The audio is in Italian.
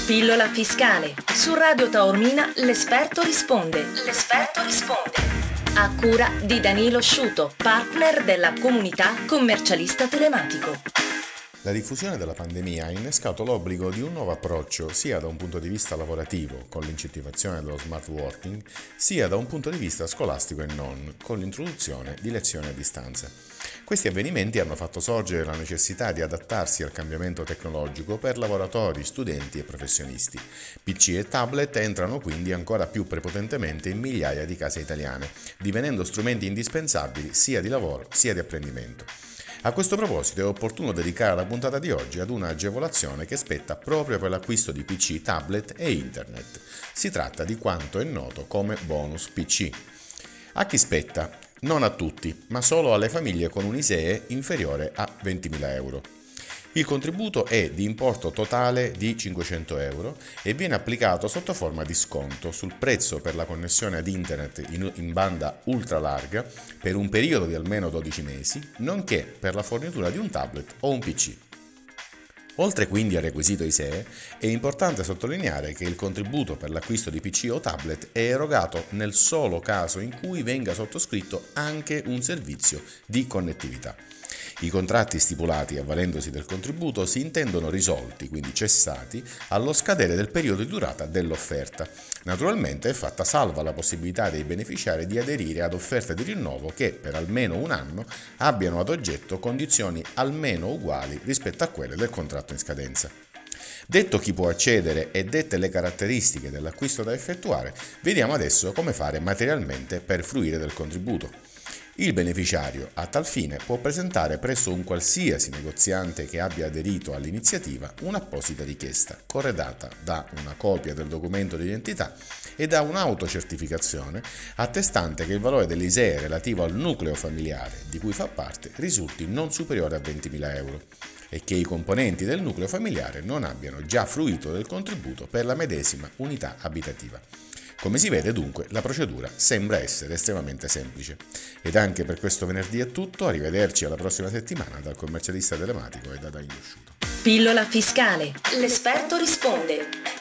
Pillola fiscale. Su Radio Taormina l'esperto risponde. L'esperto risponde. A cura di Danilo Sciuto, partner della comunità commercialista telematico. La diffusione della pandemia ha innescato l'obbligo di un nuovo approccio sia da un punto di vista lavorativo, con l'incentivazione dello smart working, sia da un punto di vista scolastico e non, con l'introduzione di lezioni a distanza. Questi avvenimenti hanno fatto sorgere la necessità di adattarsi al cambiamento tecnologico per lavoratori, studenti e professionisti. PC e tablet entrano quindi ancora più prepotentemente in migliaia di case italiane, divenendo strumenti indispensabili sia di lavoro sia di apprendimento. A questo proposito è opportuno dedicare la puntata di oggi ad una agevolazione che spetta proprio per l'acquisto di PC, tablet e internet. Si tratta di quanto è noto come bonus PC. A chi spetta? Non a tutti, ma solo alle famiglie con un ISEE inferiore a 20.000 euro. Il contributo è di importo totale di 500 euro e viene applicato sotto forma di sconto sul prezzo per la connessione ad internet in banda ultralarga per un periodo di almeno 12 mesi, nonché per la fornitura di un tablet o un PC. Oltre quindi al requisito ISEE, è importante sottolineare che il contributo per l'acquisto di PC o tablet è erogato nel solo caso in cui venga sottoscritto anche un servizio di connettività. I contratti stipulati avvalendosi del contributo si intendono risolti, quindi cessati, allo scadere del periodo di durata dell'offerta. Naturalmente è fatta salva la possibilità dei beneficiari di aderire ad offerte di rinnovo che, per almeno un anno, abbiano ad oggetto condizioni almeno uguali rispetto a quelle del contratto in scadenza. Detto chi può accedere e dette le caratteristiche dell'acquisto da effettuare, vediamo adesso come fare materialmente per fruire del contributo. Il beneficiario, a tal fine, può presentare presso un qualsiasi negoziante che abbia aderito all'iniziativa un'apposita richiesta, corredata da una copia del documento di identità e da un'autocertificazione attestante che il valore dell'ISEE relativo al nucleo familiare di cui fa parte risulti non superiore a 20.000 euro e che i componenti del nucleo familiare non abbiano già fruito del contributo per la medesima unità abitativa. Come si vede dunque, la procedura sembra essere estremamente semplice. Ed anche per questo venerdì è tutto, arrivederci alla prossima settimana dal commercialista telematico e da Danilo Sciuto. Pillola fiscale. L'esperto risponde.